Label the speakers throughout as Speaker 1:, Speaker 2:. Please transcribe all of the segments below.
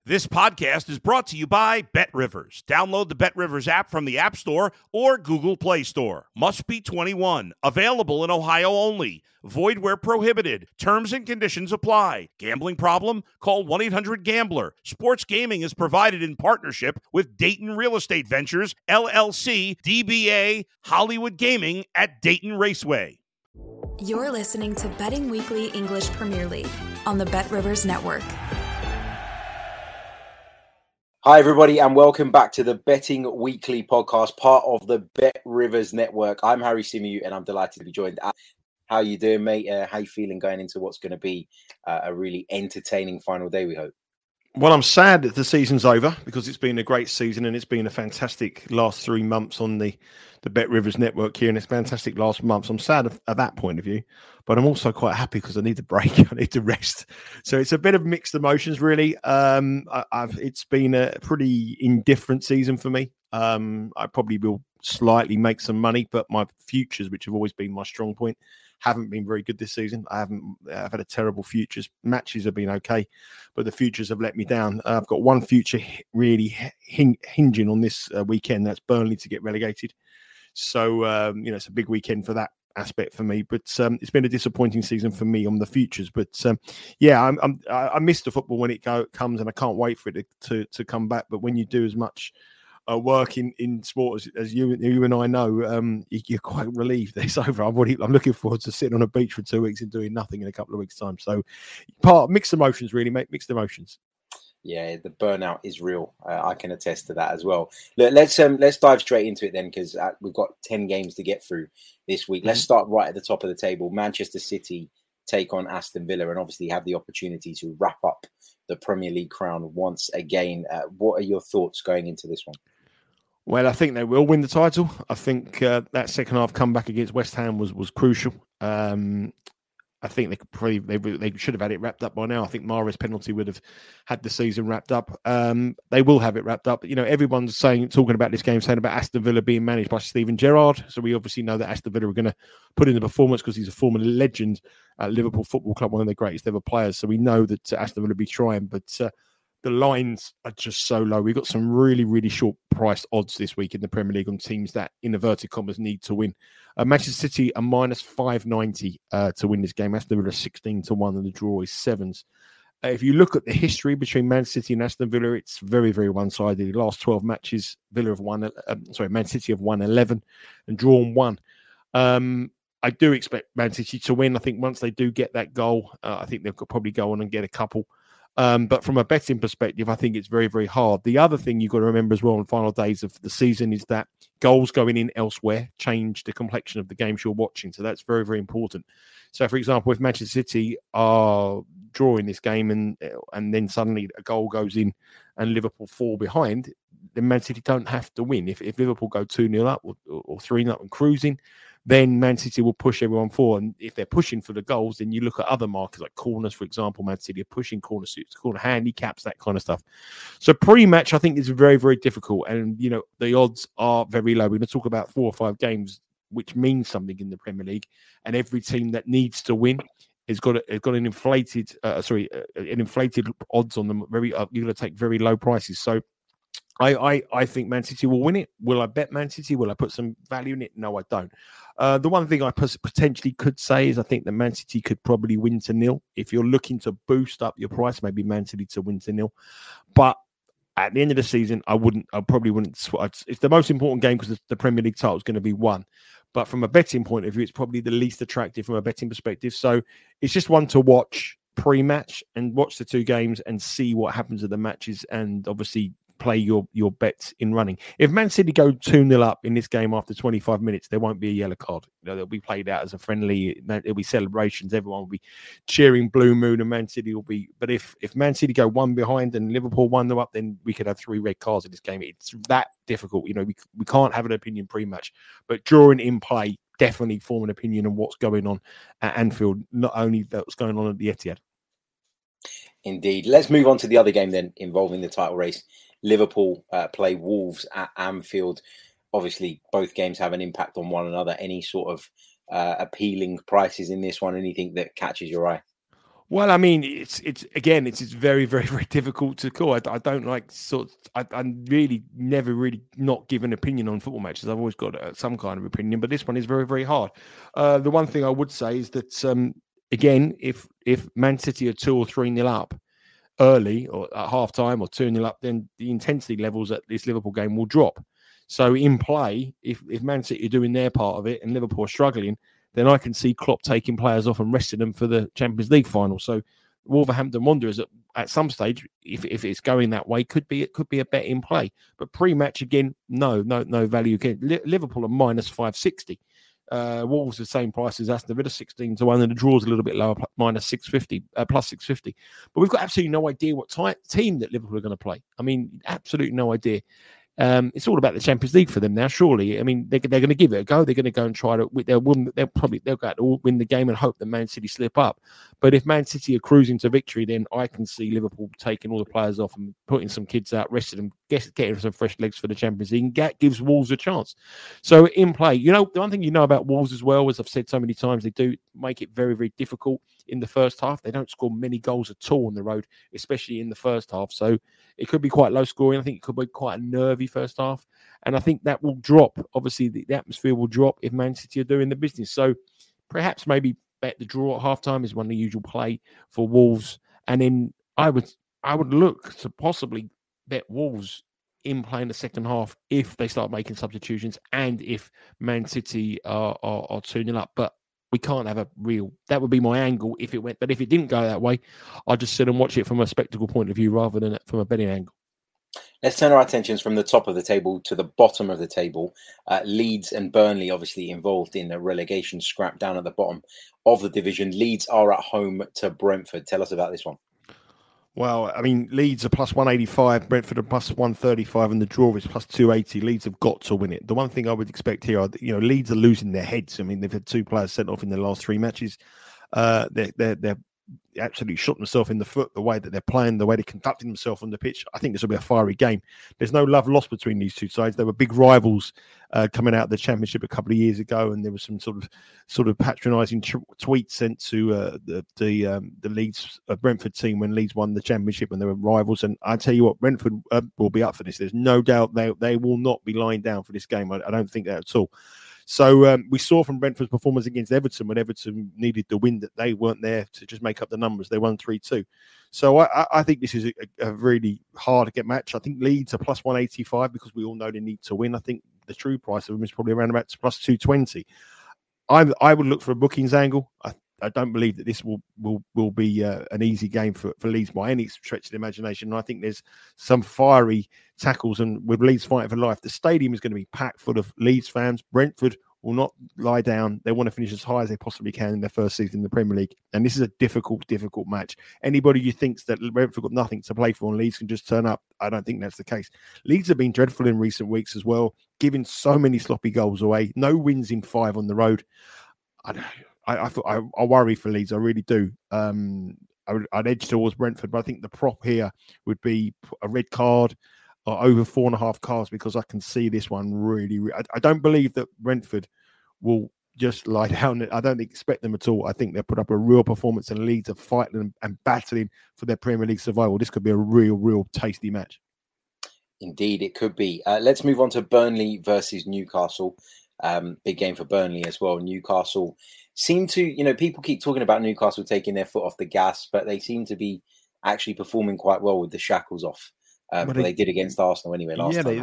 Speaker 1: This podcast is brought to you by BetRivers. Download the BetRivers app from the App Store or Google Play Store. Must be 21. Available in Ohio only. Void where prohibited. Terms and conditions apply. Gambling problem? Call 1-800-GAMBLER. Sports gaming is provided in partnership with Dayton Real Estate Ventures, LLC, DBA, Hollywood Gaming at Dayton Raceway.
Speaker 2: You're listening to Betting Weekly English Premier League on the BetRivers Network.
Speaker 3: Hi, everybody, and welcome back to the Betting Weekly podcast, part of the BetRivers Network. I'm Harry Symeou, and I'm delighted to be joined. How you doing, mate? How you feeling going into what's going to be a really entertaining final day, we hope?
Speaker 4: Well, I'm sad that the season's over because it's been a great season and it's been a fantastic last 3 months on the BetRivers Network here, and it's fantastic last month. So I'm sad at that point of view, but I'm also quite happy because I need a break. I need to rest. So it's a bit of mixed emotions, really. It's been a pretty indifferent season for me. I probably will slightly make some money, but my futures, which have always been my strong point, haven't been very good this season. I've had a terrible futures. Matches have been okay, but the futures have let me down. I've got one future really hinging on this weekend. That's Burnley to get relegated. So, it's a big weekend for that aspect for me. But it's been a disappointing season for me on the futures. But I miss the football when it comes, and I can't wait for it to come back. But when you do as much work in sport as you and I know, you're quite relieved that it's over. I'm looking forward to sitting on a beach for 2 weeks and doing nothing in a couple of weeks' time. So, mixed emotions, really, mate. Mixed emotions.
Speaker 3: Yeah, the burnout is real. I can attest to that as well. Look, let's dive straight into it then, because we've got 10 games to get through this week. Let's start right at the top of the table. Manchester City take on Aston Villa and obviously have the opportunity to wrap up the Premier League crown once again. What are your thoughts going into this one?
Speaker 4: Well, I think they will win the title. I think that second half comeback against West Ham was crucial. I think they should have had it wrapped up by now. I think Mahrez's penalty would have had the season wrapped up. They will have it wrapped up. Everyone's talking about this game, saying about Aston Villa being managed by Steven Gerrard. So we obviously know that Aston Villa are going to put in the performance because he's a former legend at Liverpool Football Club, one of the greatest ever players. So we know that Aston Villa will be trying, but the lines are just so low. We've got some really, really short priced odds this week in the Premier League on teams that, in inverted commas, need to win. Manchester City are minus 590 to win this game. Aston Villa 16-1, and the draw is 7s. If you look at the history between Man City and Aston Villa, it's very, very one-sided. The last 12 matches, Man City have won 11 and drawn 1. I do expect Man City to win. I think once they do get that goal, I think they'll probably go on and get a couple. But from a betting perspective, I think it's very, very hard. The other thing you've got to remember as well in final days of the season is that goals going in elsewhere change the complexion of the games you're watching. So that's very, very important. So, for example, if Manchester City are drawing this game and then suddenly a goal goes in and Liverpool fall behind, then Man City don't have to win. If Liverpool go 2-0 up or 3-0 up and cruising, then Man City will push everyone forward. And if they're pushing for the goals, then you look at other markers like corners, for example. Man City are pushing corner suits, corner handicaps, that kind of stuff. So pre-match, I think is very, very difficult. And, the odds are very low. We're going to talk about 4 or 5 games, which means something in the Premier League. And every team that needs to win has got an inflated odds on them. You're going to take very low prices. So I think Man City will win it. Will I bet Man City? Will I put some value in it? No, I don't. The one thing I potentially could say is I think that Man City could probably win 0. If you're looking to boost up your price, maybe Man City to win 0. But at the end of the season, I probably wouldn't. It's the most important game because the Premier League title is going to be won. But from a betting point of view, it's probably the least attractive from a betting perspective. So it's just one to watch pre-match and watch the 2 games and see what happens at the matches, and obviously play your bets in running. If Man City go 2-0 up in this game after 25 minutes, there won't be a yellow card. They'll be played out as a friendly. There'll be celebrations. Everyone will be cheering Blue Moon, and Man City will be. But if Man City go 1 behind and Liverpool 1-0 up, then we could have 3 red cards in this game. It's that difficult. We can't have an opinion pre-match, but during in play, definitely form an opinion on what's going on at Anfield, not only what's going on at the Etihad.
Speaker 3: Indeed. Let's move on to the other game then involving the title race. Liverpool play Wolves at Anfield. Obviously, both games have an impact on one another. Any sort of appealing prices in this one? Anything that catches your eye?
Speaker 4: Well, I mean, it's very, very, very difficult to call. I don't like I'm really never really not give an opinion on football matches. I've always got some kind of opinion, but this one is very, very hard. The one thing I would say is that again, if Man City are 2 or 3-0 up early or at half time or 2-0 up, then the intensity levels at this Liverpool game will drop. So in play, if Man City are doing their part of it and Liverpool are struggling, then I can see Klopp taking players off and resting them for the Champions League final. So Wolverhampton Wanderers at some stage, if it's going that way, could be a bet in play. But pre-match again, no value. Again, Liverpool are minus 560. Wolves the same price as Aston Villa, 16-1, and the draw's a little bit lower, minus 650, plus 650. But we've got absolutely no idea what team that Liverpool are going to play. I mean, absolutely no idea. It's all about the Champions League for them now, surely. I mean, they're going to give it a go. They're going to go and try to. They'll go out to win the game and hope that Man City slip up. But if Man City are cruising to victory, then I can see Liverpool taking all the players off and putting some kids out, resting them, getting some fresh legs for the Champions League. And that gives Wolves a chance. So in play, the one thing about Wolves as well, as I've said so many times, they do make it very, very difficult in the first half. They don't score many goals at all on the road, especially in the first half. So it could be quite low scoring. I think it could be quite a nervy first half. And I think that will drop. Obviously, the atmosphere will drop if Man City are doing the business. So perhaps maybe bet the draw at halftime is one of the usual play for Wolves. And then I would look to possibly bet Wolves in play in the second half if they start making substitutions and if Man City are 2-0 up. But we can't have that would be my angle if it went. But if it didn't go that way, I'll just sit and watch it from a spectacle point of view rather than from a betting angle.
Speaker 3: Let's turn our attentions from the top of the table to the bottom of the table. Leeds and Burnley obviously involved in a relegation scrap down at the bottom of the division. Leeds are at home to Brentford. Tell us about this one.
Speaker 4: Well, I mean, Leeds are plus 185, Brentford are plus 135, and the draw is plus 280. Leeds have got to win it. The one thing I would expect here, Leeds are losing their heads. I mean, they've had 2 players sent off in the last 3 matches. They're absolutely shot themselves in the foot, the way that they're playing, the way they're conducting themselves on the pitch. I think this will be a fiery game. There's no love lost between these two sides. They were big rivals coming out of the Championship a couple of years ago, and there was some sort of patronising tweets sent to the Leeds Brentford team when Leeds won the Championship when they were rivals. And I tell you what, Brentford will be up for this. There's no doubt they will not be lying down for this game. I don't think that at all. So we saw from Brentford's performance against Everton when Everton needed the win that they weren't there to just make up the numbers. They won 3-2. So I think this is a really hard to get match. I think Leeds are plus 185 because we all know they need to win. I think the true price of them is probably around about plus 220. I would look for a bookings angle. I don't believe that this will be an easy game for Leeds by any stretch of the imagination. And I think there's some fiery tackles, and with Leeds fighting for life, the stadium is going to be packed full of Leeds fans. Brentford will not lie down. They want to finish as high as they possibly can in their first season in the Premier League. And this is a difficult match. Anybody who thinks that Brentford got nothing to play for and Leeds can just turn up, I don't think that's the case. Leeds have been dreadful in recent weeks as well, giving so many sloppy goals away. No wins in 5 on the road. I worry for Leeds. I really do. I'd edge towards Brentford, but I think the prop here would be a red card or over 4.5 cards because I can see this one really. I don't believe that Brentford will just lie down. I don't expect them at all. I think they'll put up a real performance and Leeds are fighting and battling for their Premier League survival. This could be a real tasty match.
Speaker 3: Indeed, it could be. Let's move on to Burnley versus Newcastle. Big game for Burnley as well. Newcastle seem to, people keep talking about Newcastle taking their foot off the gas, but they seem to be actually performing quite well with the shackles off. They did against Arsenal anyway last time.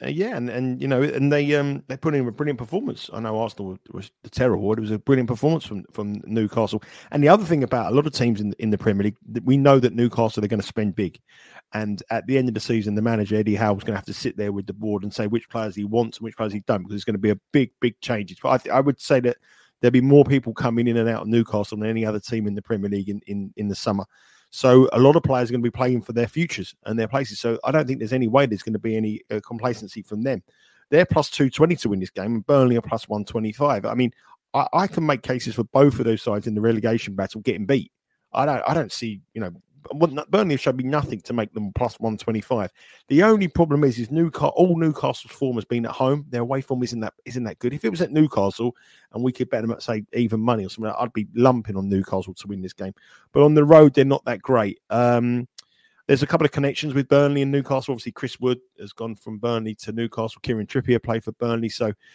Speaker 3: They put in a brilliant performance. I know Arsenal was terrible. It was a brilliant performance from Newcastle. And the other thing about a lot of teams in the Premier League, we know that Newcastle are going to spend big. And at the end of the season, the manager, Eddie Howe, is going to have to sit there with the board and say which players he wants and which players he don't, because there's going to be a big changes. But I would say that there'll be more people coming in and out of Newcastle than any other team in the Premier League in the summer. So a lot of players are going to be playing for their futures and their places. So I don't think there's any way there's going to be any complacency from them. They're plus 220 to win this game, and Burnley are plus 125. I mean, I can make cases for both of those sides in the relegation battle getting beat. I don't see,
Speaker 4: Burnley showed me nothing to make them plus 125. The only problem is all Newcastle's form has been at home. Their away form isn't that good. If it was at Newcastle and we could bet them at, say, even money or something, I'd be lumping on Newcastle to win this game. But on the road, they're not that great. There's a couple of connections with Burnley and Newcastle. Obviously, Chris Wood has gone from Burnley to Newcastle. Kieran Trippier played for Burnley.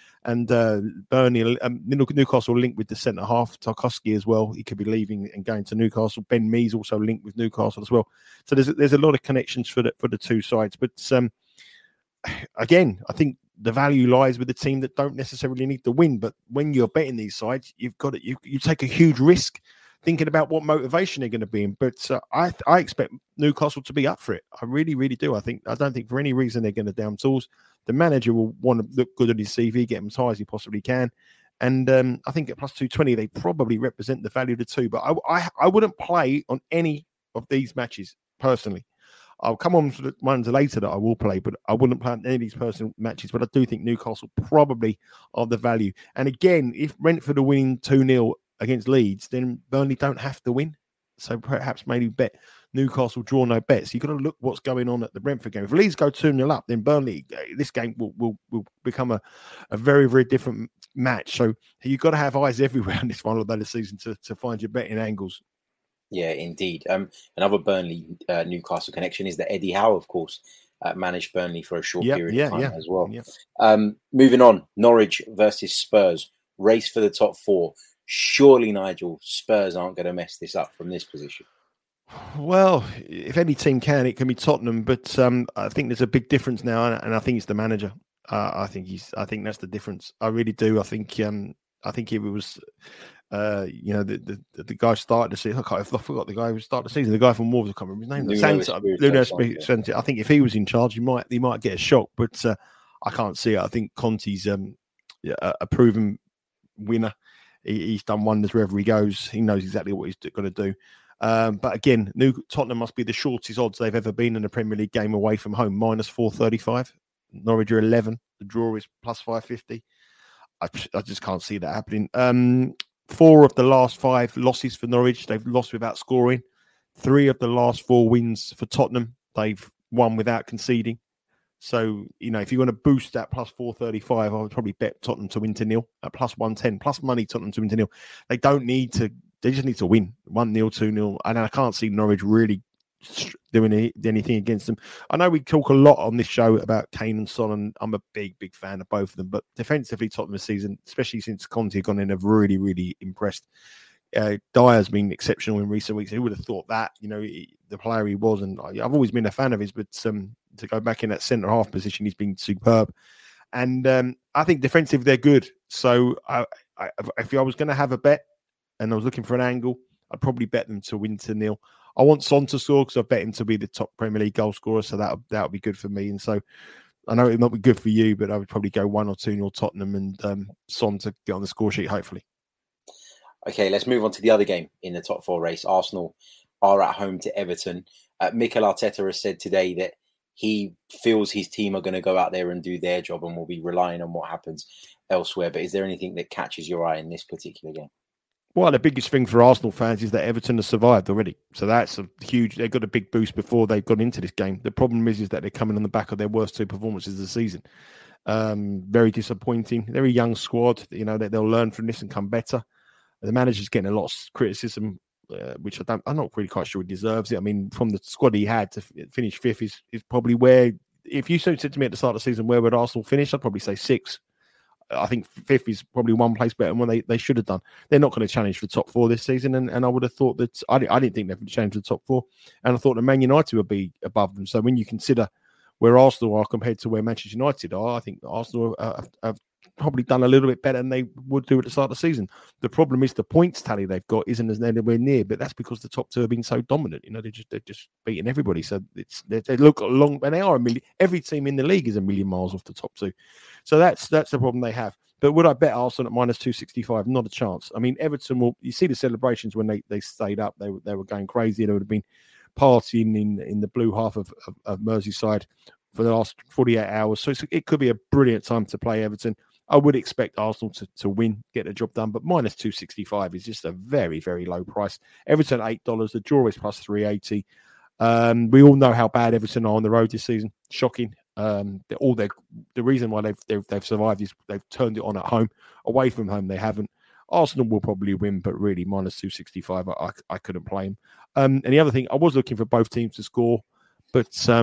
Speaker 4: Newcastle linked with the centre half, Tarkowski as well. He could be leaving and going to Newcastle. Ben Mee's also linked with Newcastle as well. So there's a lot of connections for the two sides. But again, I think the value lies with the team that don't necessarily need to win. But when you're betting these sides, you take a huge risk thinking about what motivation they're going to be in. But I expect Newcastle to be up for it. I really, really do. I don't think for any reason they're going to down tools. The manager will want to look good on his CV, get him as high as he possibly can. And I think at plus 220, they probably represent the value of the two. But I wouldn't play on any of these matches personally. I'll come on to the ones later that I will play, but I wouldn't play on any of these personal matches. But I do think Newcastle probably are the value. And again, if Brentford are winning 2-0 against Leeds, then Burnley don't have to win. So perhaps maybe bet Newcastle draw no bets. You've got to look what's going on at the Brentford game. If Leeds go 2-0 up, then Burnley, this game will become a very, very different match. So you've got to have eyes everywhere on this final day of the season to find your betting angles.
Speaker 3: Yeah, indeed. Another Burnley Newcastle connection is that Eddie Howe, of course, managed Burnley for a short period of time as well. Yep. Moving on, Norwich versus Spurs. Race for the top four. Surely, Nigel, Spurs aren't going to mess this up from this position.
Speaker 4: Well, if any team can, it can be Tottenham. But I think there's a big difference now, and I think it's the manager. I think that's the difference. I really do. I think if it was, the guy started the season. I forgot the guy who started the season. The guy from Wolves, I can't remember his name. Nuno Espirito. I think if he was in charge, he might get a shock. But I can't see it. I think Conte's a proven winner. He's done wonders wherever he goes. He knows exactly what he's going to do. But again, Tottenham must be the shortest odds they've ever been in a Premier League game away from home, minus 435. Norwich are 11. The draw is plus 550. I just can't see that happening. 4 of the last 5 losses for Norwich, they've lost without scoring. 3 of the last 4 wins for Tottenham, they've won without conceding. So, if you want to boost that plus 435, I would probably bet Tottenham to win 2-0 at plus 110, plus money Tottenham to win 2-0. They don't need to, they just need to win 1-0, 2-0. And I can't see Norwich really doing anything against them. I know we talk a lot on this show about Kane and Son, and I'm a big fan of both of them. But defensively, Tottenham this season, especially since Conte had gone in, have really, really impressed. Dyer's been exceptional in recent weeks. Who would have thought that? The player he was, and I've always been a fan of his, but to go back in that centre half position, he's been superb. And I think defensive, they're good. So if I was going to have a bet and I was looking for an angle, I'd probably bet them to win 2-0. I want Son to score because I bet him to be the top Premier League goal scorer. So that would be good for me. And so I know it might be good for you, but I would probably go 1 or 2-0 Tottenham and Son to get on the score sheet, hopefully.
Speaker 3: Okay, let's move on to the other game in the top 4 race. Arsenal are at home to Everton. Mikel Arteta has said today that he feels his team are going to go out there and do their job and will be relying on what happens elsewhere. But is there anything that catches your eye in this particular game?
Speaker 4: Well, the biggest thing for Arsenal fans is that Everton has survived already. So that's a huge... They've got a big boost before they've gone into this game. The problem is that they're coming on the back of their worst 2 performances of the season. Very disappointing. They're a young squad. They'll learn from this and come better. The manager's getting a lot of criticism, which I'm not really quite sure he deserves it. I mean, from the squad he had to finish 5th is probably where... If you said to me at the start of the season, where would Arsenal finish? I'd probably say 6th. I think 5th is probably one place better than what they should have done. They're not going to challenge for the top 4 this season, and I would have thought that I didn't think they would challenge for the top 4, and I thought that Man United would be above them. So when you consider where Arsenal are compared to where Manchester United are, I think Arsenal have probably done a little bit better than they would do at the start of the season. The problem is the points tally they've got isn't as anywhere near, but that's because the top 2 have been so dominant. They're just beating everybody. So they look along, and they are every team in the league is a million miles off the top 2. So that's the problem they have. But would I bet Arsenal at minus 265? Not a chance. I mean, Everton you see the celebrations when they stayed up, they were going crazy. They would have been partying in the blue half of Merseyside for the last 48 hours. So it could be a brilliant time to play Everton. I would expect Arsenal to win, get the job done, but minus 265 is just a very, very low price. Everton $8, the draw is plus 380. We all know how bad Everton are on the road this season. Shocking. The reason why they've survived is they've turned it on at home. Away from home, they haven't. Arsenal will probably win, but really minus 265, I couldn't play him. And the other thing, I was looking for both teams to score, but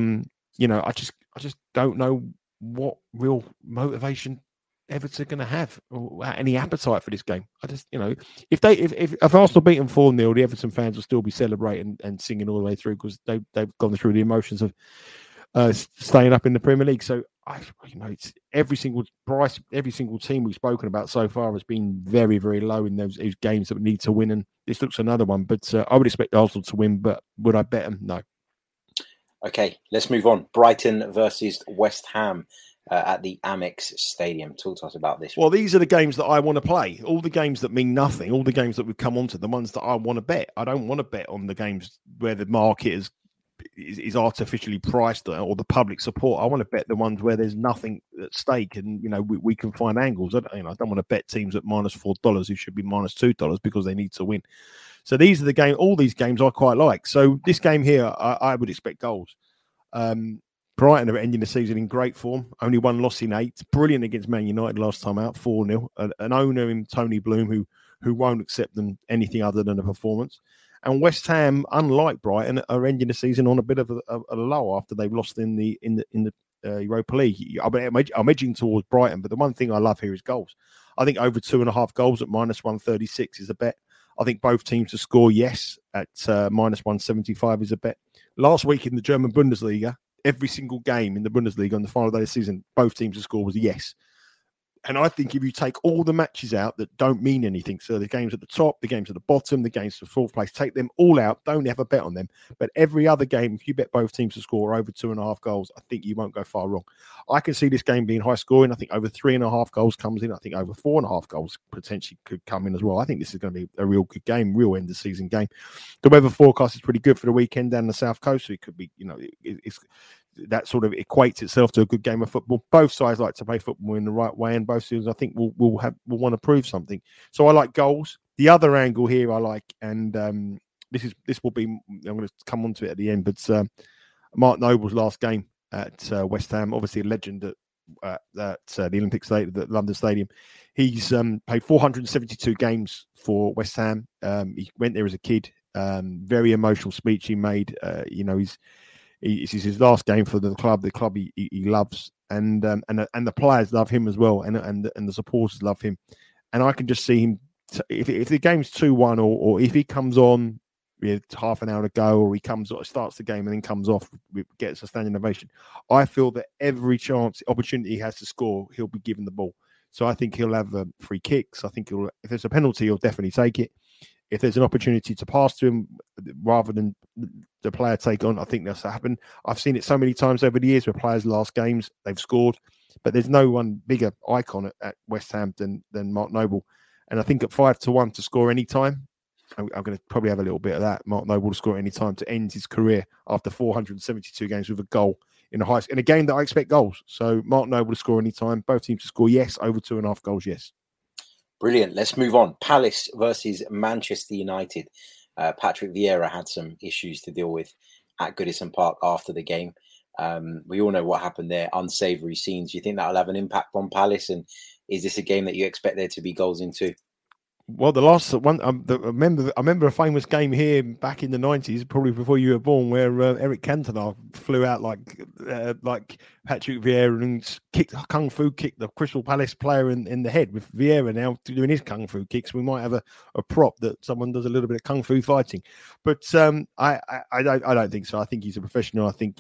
Speaker 4: I just don't know what real motivation Everton are going to have, or any appetite for this game. I just, if Arsenal beat them 4-0, the Everton fans will still be celebrating and singing all the way through because they've gone through the emotions of staying up in the Premier League. So it's every single team we've spoken about so far has been very, very low in those games that we need to win, and this looks another one. But I would expect Arsenal to win, but would I bet them? No.
Speaker 3: Okay, let's move on. Brighton versus West Ham at the Amex Stadium. Talk to us about this.
Speaker 4: Well, these are the games that I want to play. All the games that mean nothing, all the games that we've come onto, the ones that I want to bet. I don't want to bet on the games where the market is artificially priced or the public support. I want to bet the ones where there's nothing at stake and we can find angles. I don't want to bet teams at minus $4 who should be minus $2 because they need to win. So these are the game. All these games I quite like. So this game here, I would expect goals. Brighton are ending the season in great form. Only one loss in 8. Brilliant against Man United last time out, 4-0. An owner in Tony Bloom who won't accept them anything other than a performance. And West Ham, unlike Brighton, are ending the season on a bit of a low after they've lost in the Europa League. I'm edging towards Brighton, but the one thing I love here is goals. I think over 2.5 goals at minus 136 is a bet. I think both teams to score, yes, at minus 175 is a bet. Last week in the German Bundesliga, every single game in the Bundesliga on the final day of the season, both teams to score was a yes. And I think if you take all the matches out that don't mean anything, so the games at the top, the games at the bottom, the games for fourth place, take them all out. Don't ever bet on them. But every other game, if you bet both teams to score over 2.5 goals, I think you won't go far wrong. I can see this game being high scoring. I think over 3.5 goals comes in. I think over 4.5 goals potentially could come in as well. I think this is going to be a real good game, real end of season game. The weather forecast is pretty good for the weekend down the south coast, so it could be, it's that sort of equates itself to a good game of football. Both sides like to play football in the right way, and both sides I think will want to prove something. So I like goals. The other angle here I like, and this will be, I'm going to come on to it at the end, but Mark Noble's last game at West Ham, obviously a legend at the Olympic Stadium, the London Stadium. He's played 472 games for West Ham. He went there as a kid. Very emotional speech he made. It's his last game for the club he loves, and the players love him as well, and the supporters love him. And I can just see him if the game's 2-1, or if he comes on with half an hour to go, or he starts the game and then comes off, gets a standing ovation. I feel that every opportunity he has to score, he'll be given the ball. So I think he'll have free kicks. I think if there's a penalty, he'll definitely take it. If there's an opportunity to pass to him rather than the player take on, I think that's happened. I've seen it so many times over the years where players last games, they've scored, but there's no one bigger icon at West Ham than Mark Noble. And I think at 5-1 to score any time, I'm going to probably have a little bit of that. Mark Noble to score any time to end his career after 472 games with a goal in a game that I expect goals. So Mark Noble to score any time, both teams to score, yes, over 2.5 goals, yes. Brilliant.
Speaker 3: Let's move on. Palace versus Manchester United. Patrick Vieira had some issues to deal with at Goodison Park after the game. We all know what happened there. Unsavoury scenes. Do you think that'll have an impact on Palace? And is this a game that you expect there to be goals into?
Speaker 4: Well, the last one, I remember a famous game here back in the 90s, probably before you were born, where Eric Cantona flew out like Patrick Vieira and kung fu kicked the Crystal Palace player in the head. With Vieira now doing his kung fu kicks, we might have a prop that someone does a little bit of kung fu fighting. But I don't think so. I think he's a professional. I think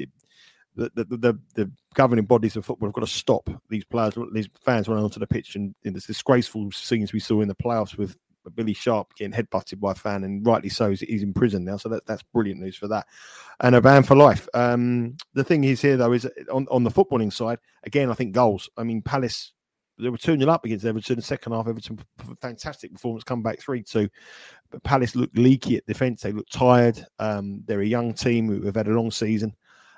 Speaker 4: the governing bodies of football have got to stop these fans running onto the pitch, and there's disgraceful scenes we saw in the playoffs with Billy Sharp getting headbutted by a fan, and rightly so. He's in prison now, so that's brilliant news for that, and a ban for life. The thing is here though is on the footballing side, again I think goals. I mean Palace, they were 2-0 up against Everton in the second half. Everton, fantastic performance, come back 3-2. But Palace looked leaky at defence. They looked tired. They're a young team who have had a long season.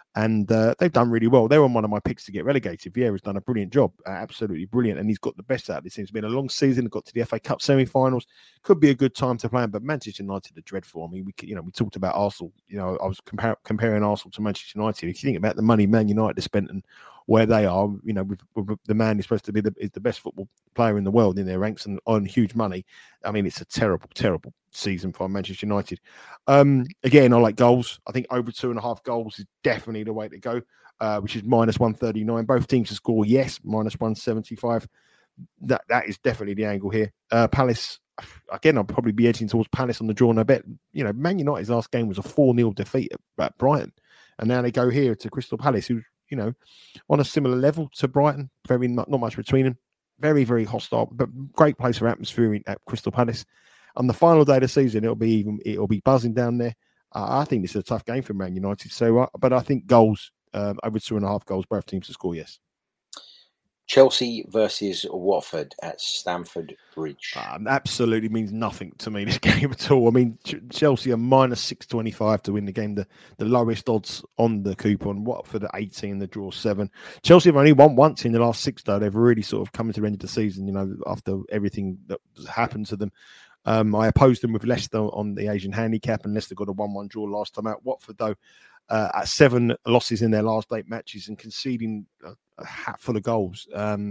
Speaker 4: And they've done really well. They're on one of my picks to get relegated. Vieira's done a brilliant job, absolutely brilliant, and he's got the best out of this. It's been a long season. Got to the FA Cup semi-finals. Could be a good time to play him, but Manchester United are dreadful. I mean, we talked about Arsenal. I was comparing Arsenal to Manchester United. If you think about the money Man United have spent and where they are, with the man who's supposed to be the best football player in the world in their ranks and on huge money. I mean, it's a terrible, terrible season for Manchester United. Again, I like goals. I think over 2.5 goals is definitely the way to go, which is -139. Both teams to score, yes, -175. That is definitely the angle here. Palace, again, I'll probably be edging towards Palace on the draw, and I bet, Man United's last game was a 4-0 defeat at Brighton. And now they go here to Crystal Palace, who, on a similar level to Brighton, not much between them. Very, very hostile, but great place for atmosphere at Crystal Palace. On the final day of the season, it'll be buzzing down there. I think this is a tough game for Man United. So, but I think goals, over 2.5 goals, both teams to score, yes.
Speaker 3: Chelsea versus Watford at Stamford Bridge.
Speaker 4: Absolutely means nothing to me, this game at all. I mean, Chelsea are -625 to win the game, the lowest odds on the coupon. Watford at 18, the draw 7. Chelsea have only won once in the last 6, though. They've really sort of come to the end of the season, after everything that happened to them. I opposed them with Leicester on the Asian handicap, and Leicester got a 1-1 draw last time out. Watford, though, at 7 losses in their last 8 matches and conceding a hat full of goals.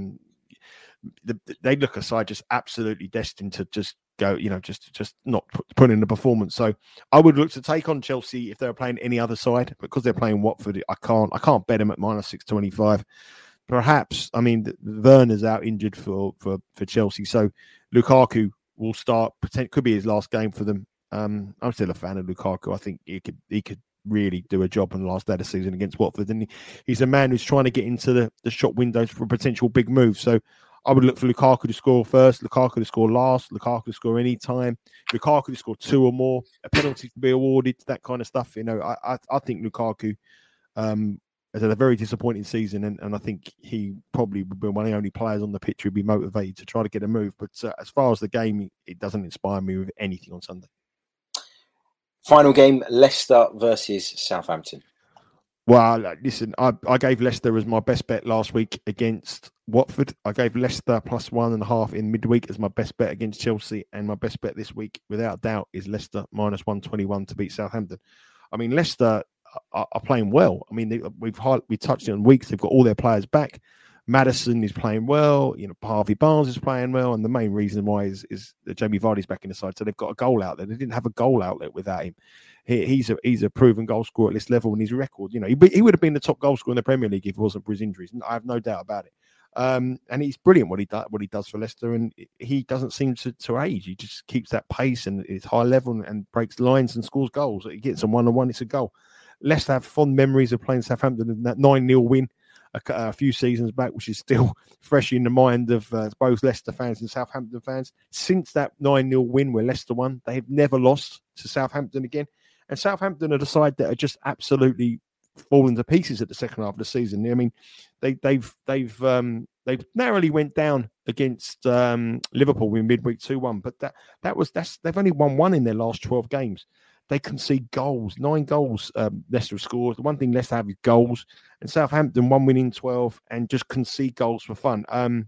Speaker 4: They look a side just absolutely destined to just go, just not put in the performance. So I would look to take on Chelsea if they were playing any other side, because they're playing Watford. I can't bet them at -625. Perhaps, I mean, Werner's out injured for Chelsea, so Lukaku will start. Could be his last game for them. I'm still a fan of Lukaku. I think he could really do a job on the last day of the season against Watford, and he's a man who's trying to get into the shop windows for a potential big move. So I would look for Lukaku to score first, Lukaku to score last, Lukaku to score any time, Lukaku to score 2 or more, a penalty to be awarded, that kind of stuff. I think Lukaku has had a very disappointing season, and I think he probably would be one of the only players on the pitch who'd be motivated to try to get a move. But as far as the game, it doesn't inspire me with anything on Sunday.
Speaker 3: Final game, Leicester versus Southampton.
Speaker 4: Well, listen, I gave Leicester as my best bet last week against Watford. I gave Leicester +1.5 in midweek as my best bet against Chelsea, and my best bet this week, without doubt, is Leicester -121 to beat Southampton. I mean, Leicester are playing well. I mean, we touched on weeks. They've got all their players back. Madison is playing well. Harvey Barnes is playing well, and the main reason why is that Jamie Vardy's back in the side, so they've got a goal outlet. They didn't have a goal outlet without him. He's a proven goal scorer at this level, and his record, he would have been the top goal scorer in the Premier League if it wasn't for his injuries. I have no doubt about it. And he's brilliant what he does for Leicester, and he doesn't seem to age. He just keeps that pace and is high level and breaks lines and scores goals. He gets them 1-on-1, it's a goal. Leicester have fond memories of playing Southampton in that 9-0 win a few seasons back, which is still fresh in the mind of both Leicester fans and Southampton fans. Since that 9-0 win where Leicester won, they have never lost to Southampton again. And Southampton are the side that are just absolutely fallen to pieces at the second half of the season. I mean, they've narrowly went down against Liverpool in midweek 2-1, but they've only won 1 in their last 12 games. They concede goals, 9 goals. Leicester scores. The one thing Leicester have is goals, and Southampton 1 win in 12 and just concede goals for fun.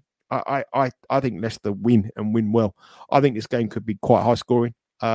Speaker 4: I think Leicester win and win well. I think this game could be quite high scoring.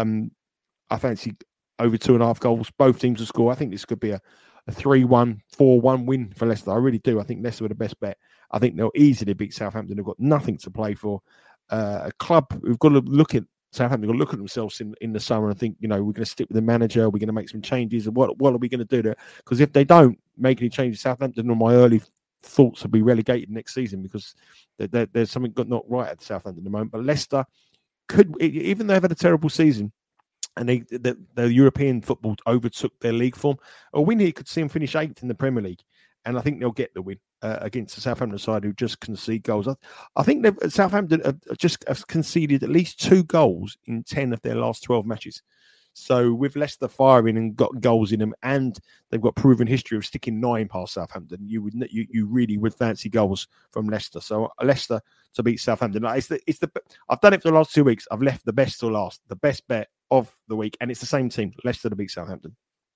Speaker 4: I fancy over 2.5 goals, both teams to score. I think this could be a 3-1, 4-1 win for Leicester. I really do. I think Leicester are the best bet. I think they'll easily beat Southampton. They've got nothing to play for. A club who've got to look at Southampton, got to look at themselves in the summer and think, we're going to stick with the manager. We're going to make some changes. And what are we going to do there? Because if they don't make any changes, Southampton, on my early thoughts, will be relegated next season, because there's something not right at Southampton at the moment. But Leicester could, even though they've had a terrible season, and the European football overtook their league form, a win here could see them finish 8th in the Premier League. And I think they'll get the win against the Southampton side, who just concede goals. I think Southampton have conceded at least 2 goals in 10 of their last 12 matches. So with Leicester firing and got goals in them, and they've got proven history of sticking 9 past Southampton, you really would fancy goals from Leicester. So Leicester to beat Southampton. I've done it for the last 2 weeks. I've left the best till last, the best bet of the week, and it's the same team, Leicester to beat Southampton.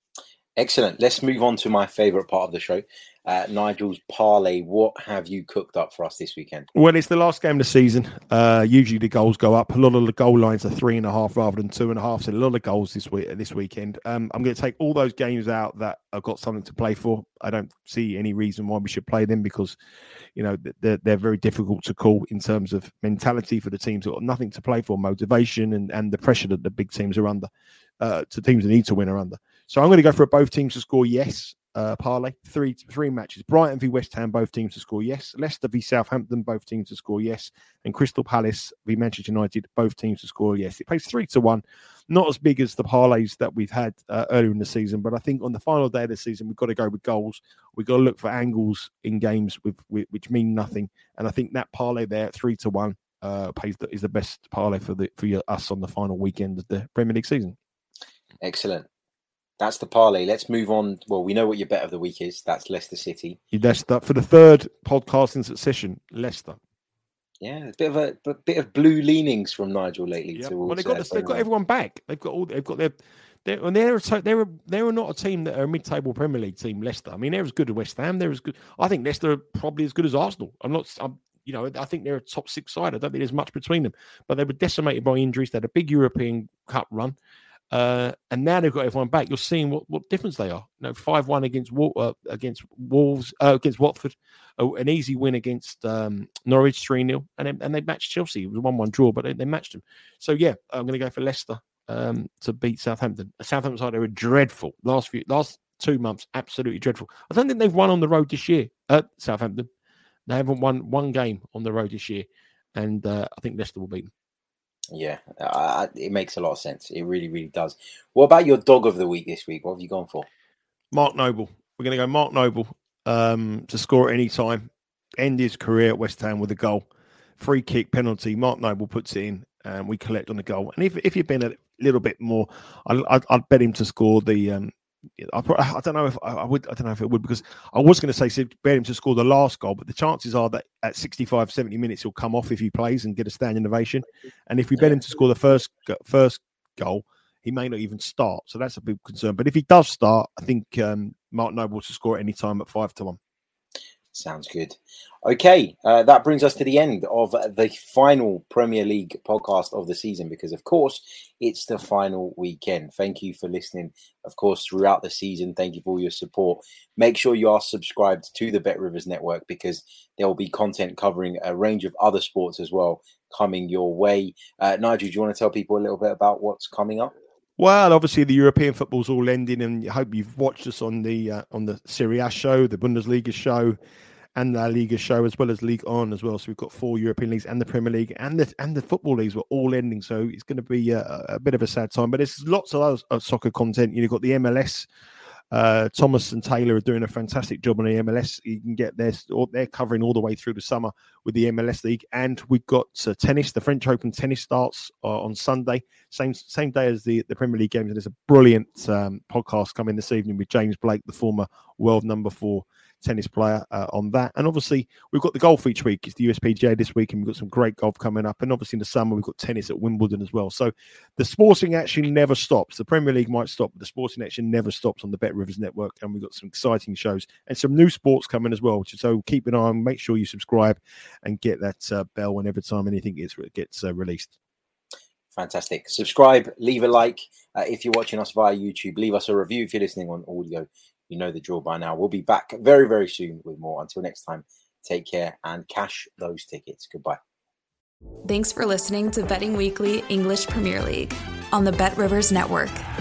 Speaker 3: Excellent. Let's move on to my favourite part of the show, Nigel's parlay. What have you cooked up for us this weekend?
Speaker 4: Well, it's the last game of the season. Usually the goals go up. A lot of the goal lines are 3.5 rather than 2.5. So a lot of goals this weekend. I'm going to take all those games out that I've got something to play for. I don't see any reason why we should play them because, you know, they're very difficult to call in terms of mentality for the teams that got nothing to play for, motivation and the pressure that the big teams are under, to teams that need to win are under. So I'm going to go for both teams to score yes. Parlay, three matches. Brighton v West Ham, both teams to score yes. Leicester v Southampton, both teams to score yes. And Crystal Palace v Manchester United, both teams to score yes. It plays 3-1. Not as big as the parlays that we've had earlier in the season, but I think on the final day of the season, we've got to go with goals. We've got to look for angles in games which mean nothing. And I think that parlay there, 3-1, is the best parlay for us on the final weekend of the Premier League season.
Speaker 3: Excellent. That's the parlay. Let's move on. Well, we know what your bet of the week is. That's Leicester City.
Speaker 4: Leicester for the third podcast in succession. Leicester.
Speaker 3: Yeah, a bit of blue leanings from Nigel lately.
Speaker 4: Yep.
Speaker 3: Towards,
Speaker 4: well, they've got everyone back. They're not a team that are a mid-table Premier League team. Leicester. I mean, they're as good as West Ham. They're as good. I think Leicester are probably as good as Arsenal. I think they're a top 6 side. I don't think there's much between them. But they were decimated by injuries. They had a big European Cup run. And now they've got everyone back. You're seeing what difference they are. 5-1 against Wolves, against Watford, an easy win against Norwich 3-0, and they matched Chelsea. It was a 1-1 draw, but they matched them. So yeah, I'm going to go for Leicester to beat Southampton. Southampton side, they were dreadful last 2 months, absolutely dreadful. I don't think they've won on the road this year. Southampton, they haven't won one game on the road this year, and I think Leicester will beat them.
Speaker 3: Yeah, it makes a lot of sense. It really, really does. What about your dog of the week this week? What have you gone for?
Speaker 4: Mark Noble. We're going to go Mark Noble to score at any time. End his career at West Ham with a goal. Free kick, penalty. Mark Noble puts it in and we collect on the goal. And if you've been a little bit more, I'd bet him to score the... I don't know if I would. I don't know if it would, because I was going to say bet him to score the last goal, but the chances are that at 65, 70 minutes he'll come off if he plays and get a standing ovation. And if we bet him to score the first goal, he may not even start. So that's a big concern. But if he does start, I think Mark Noble to score at any time at 5-1.
Speaker 3: Sounds good. Okay, that brings us to the end of the final Premier League podcast of the season, because, of course, it's the final weekend. Thank you for listening, of course, throughout the season. Thank you for all your support. Make sure you are subscribed to the Bet Rivers Network, because there will be content covering a range of other sports as well coming your way. Nigel, do you want to tell people a little bit about what's coming up?
Speaker 4: Well, obviously the European football's all ending, and I hope you've watched us on the Serie A show, the Bundesliga show, and La Liga show, as well as Ligue 1 as well. So we've got 4 European leagues and the Premier League and the football leagues were all ending. So it's going to be a bit of a sad time. But there's lots of other soccer content. You've got the MLS. Thomas and Taylor are doing a fantastic job on the MLS. You can get they're covering all the way through the summer with the MLS League. And we've got tennis. The French Open tennis starts on Sunday, same day as the Premier League games. And there's a brilliant podcast coming this evening with James Blake, the former world number 4 tennis player, on that. And obviously we've got the golf each week. It's the USPGA this week, and we've got some great golf coming up. And obviously in the summer we've got tennis at Wimbledon as well. So the sporting action never stops. The Premier League might stop, but the sporting action never stops on the Bet Rivers Network. And we've got some exciting shows and some new sports coming as well. So keep an eye on, make sure you subscribe and get that bell whenever time anything gets released.
Speaker 3: Fantastic. Subscribe, leave a like. If you're watching us via YouTube, leave us a review. If you're listening on audio, you know the drill by now. We'll be back very, very soon with more. Until next time, take care and cash those tickets. Goodbye.
Speaker 2: Thanks for listening to Betting Weekly English Premier League on the Bet Rivers Network.